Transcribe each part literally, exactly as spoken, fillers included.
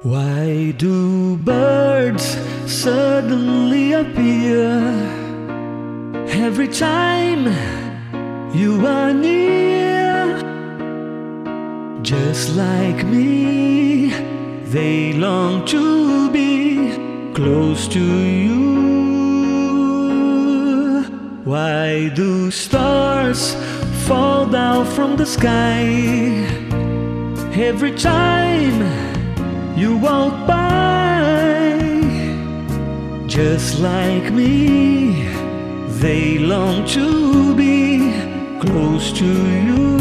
Why do birds suddenly appear every time you are near? Just like me, they long to be close to you. Why do stars fall down from the sky every time you walk by? Just like me, they long to be close to you.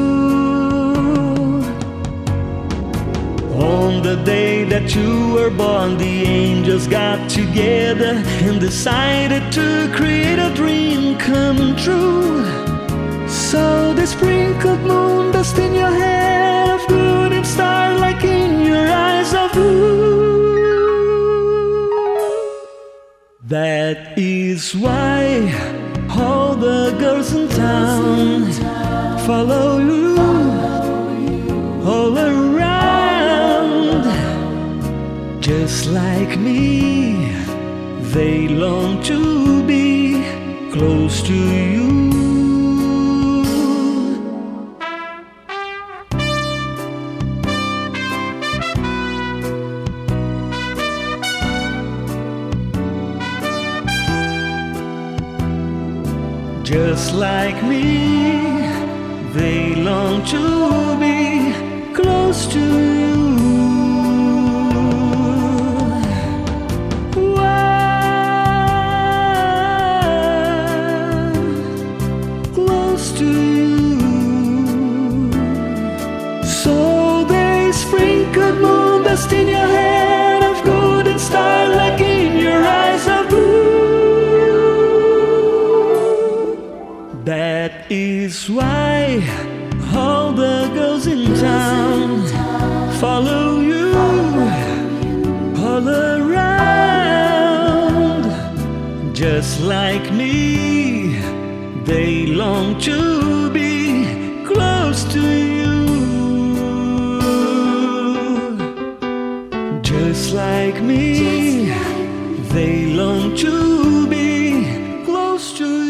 On the day that you were born, the angels got together and decided to create a dream come true. So they sprinkled moon dust in your hair of good and starlight in your eyes of blue. That is why all the girls in town follow you all around. Just like me, they long to be close to you. Just like me, they long to be close to you. Wow. Close to you. So they sprinkled moon dust in your hair of gold and starlight in your eyes of blue. That is why all the girls in town follow you all around. Just like me, they long to be close to you. Just like me, they long to be close to you.